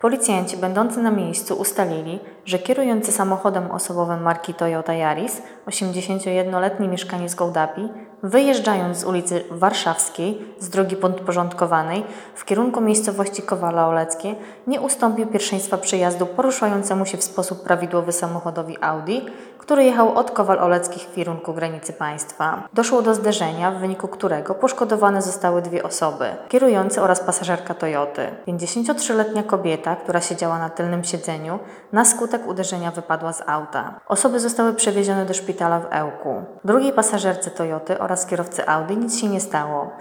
Policjanci będący na miejscu ustalili, że kierujący samochodem osobowym marki Toyota Yaris, 81-letni mieszkaniec Gołdapi, wyjeżdżając z ulicy Warszawskiej z drogi podporządkowanej w kierunku miejscowości Kowale Oleckie, nie ustąpił pierwszeństwa przejazdu poruszającemu się w sposób prawidłowy samochodowi Audi, który jechał od Kowal Oleckich w kierunku granicy państwa. Doszło do zderzenia, w wyniku którego poszkodowane zostały dwie osoby, kierujący oraz pasażerka Toyoty. 53-letnia kobieta, która siedziała na tylnym siedzeniu, na skutek uderzenia wypadła z auta. Osoby zostały przewiezione do szpitala w Ełku. Drugiej pasażerce Toyoty oraz kierowcy Audi nic się nie stało.